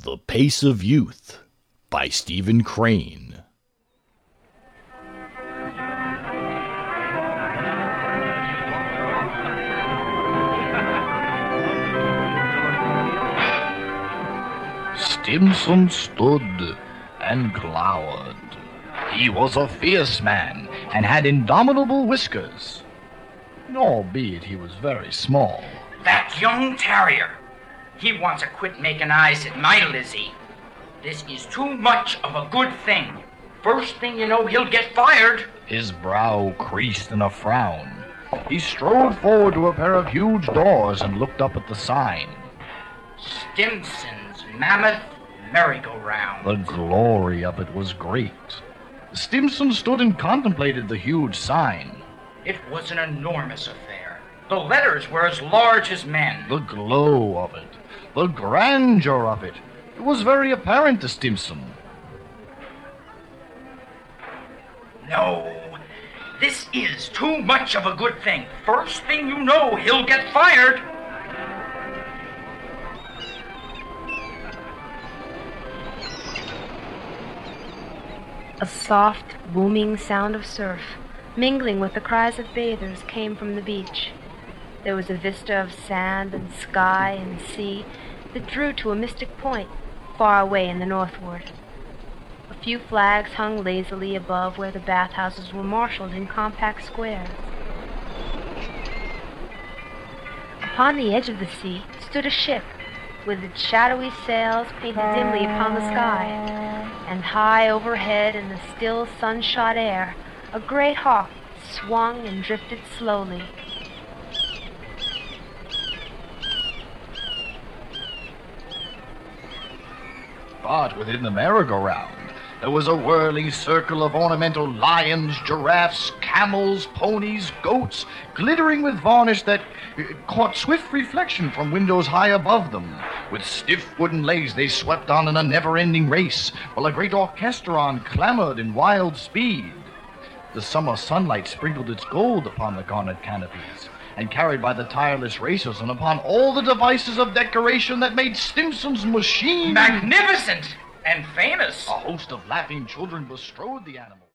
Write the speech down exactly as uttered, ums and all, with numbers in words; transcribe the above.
The Pace of Youth by Stephen Crane. Stimson stood and glowered. He was a fierce man and had indomitable whiskers, albeit he was very small. That young terrier. He wants to quit making eyes at my Lizzie. This is too much of a good thing. First thing you know, he'll get fired. His brow creased in a frown. He strode forward to a pair of huge doors and looked up at the sign. Stimson's Mammoth Merry-Go-Round. The glory of it was great. Stimson stood and contemplated the huge sign. It was an enormous affair. The letters were as large as men. The glow of it, the grandeur of it, it was very apparent to Stimson. No, this is too much of a good thing. First thing you know, he'll get fired. A soft, booming sound of surf, mingling with the cries of bathers, came from the beach. There was a vista of sand and sky and sea that drew to a mystic point far away in the northward. A few flags hung lazily above where the bathhouses were marshaled in compact squares. Upon the edge of the sea stood a ship with its shadowy sails painted dimly upon the sky, and high overhead in the still sun-shot air a great hawk swung and drifted slowly. But within the merry-go-round, there was a whirling circle of ornamental lions, giraffes, camels, ponies, goats, glittering with varnish that uh, caught swift reflection from windows high above them. With stiff wooden legs they swept on in a never-ending race, while a great orchestron clamored in wild speed. The summer sunlight sprinkled its gold upon the garnet canopies, and carried by the tireless racers and upon all the devices of decoration that made Stimson's machine Magnificent and famous. A host of laughing children bestrode the animal.